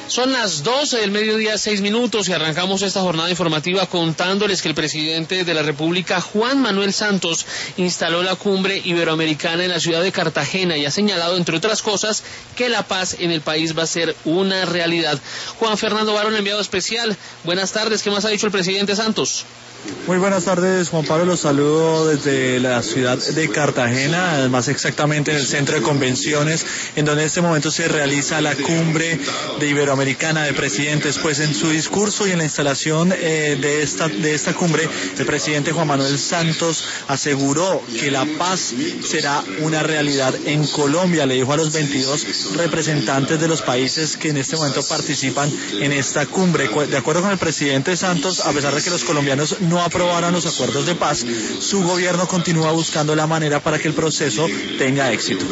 Son las 12 del mediodía, 6 minutos, y arrancamos esta jornada informativa contándoles que el presidente de la República, Juan Manuel Santos, instaló la cumbre iberoamericana en la ciudad de Cartagena y ha señalado, entre otras cosas, que la paz en el país va a ser una realidad. Juan Fernando Barón, enviado especial, buenas tardes, ¿qué más ha dicho el presidente Santos? Muy buenas tardes, Juan Pablo, los saludo desde la ciudad de Cartagena, más exactamente en el centro de convenciones, en donde en este momento se realiza la cumbre de iberoamericana de presidentes. Pues en su discurso y en la instalación de esta cumbre, el presidente Juan Manuel Santos aseguró que la paz será una realidad en Colombia. Le dijo a los 22 representantes de los países que en este momento participan en esta cumbre. De acuerdo con el presidente Santos, a pesar de que los colombianos no aprobaron los acuerdos de paz, su gobierno continúa buscando la manera para que el proceso tenga éxito.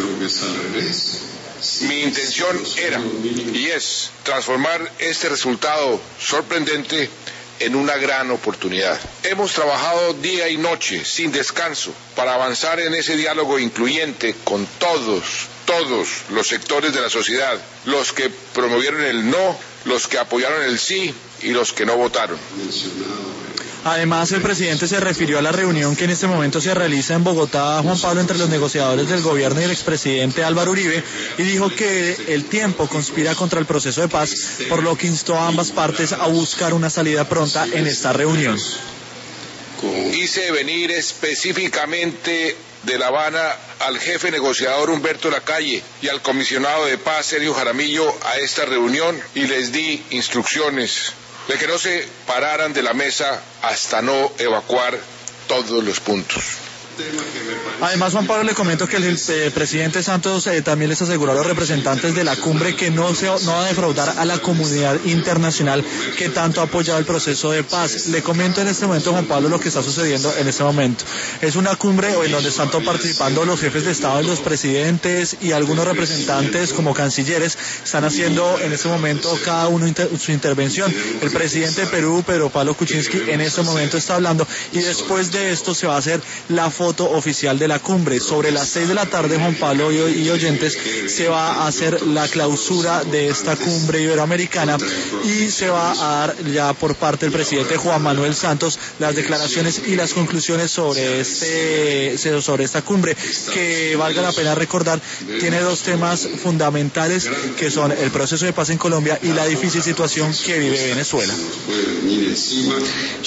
Mi intención era y es transformar este resultado sorprendente en una gran oportunidad. Hemos trabajado día y noche sin descanso para avanzar en ese diálogo incluyente con todos los sectores de la sociedad, los que promovieron el no, los que apoyaron el sí y los que no votaron. Además, el presidente se refirió a la reunión que en este momento se realiza en Bogotá, Juan Pablo, entre los negociadores del gobierno y el expresidente Álvaro Uribe, y dijo que el tiempo conspira contra el proceso de paz, por lo que instó a ambas partes a buscar una salida pronta en esta reunión. Hice venir específicamente de La Habana al jefe negociador Humberto Lacalle y al comisionado de paz Sergio Jaramillo a esta reunión y les di instrucciones de que no se pararan de la mesa hasta no evacuar todos los puntos. Además, Juan Pablo, le comento que el presidente Santos también les aseguró a los representantes de la cumbre que no va a defraudar a la comunidad internacional que tanto ha apoyado el proceso de paz. Le comento en este momento, Juan Pablo, lo que está sucediendo en este momento. Es una cumbre en donde están participando los jefes de Estado y los presidentes y algunos representantes como cancilleres. Están haciendo en este momento cada uno su intervención. El presidente de Perú, Pedro Pablo Kuczynski, en este momento está hablando, y después de esto se va a hacer la foto oficial de la cumbre. Sobre las 6 de la tarde, Juan Pablo y oyentes, se va a hacer la clausura de esta cumbre iberoamericana y se va a dar ya por parte del presidente Juan Manuel Santos las declaraciones y las conclusiones sobre esta cumbre, que, valga la pena recordar, tiene dos temas fundamentales, que son el proceso de paz en Colombia y la difícil situación que vive Venezuela.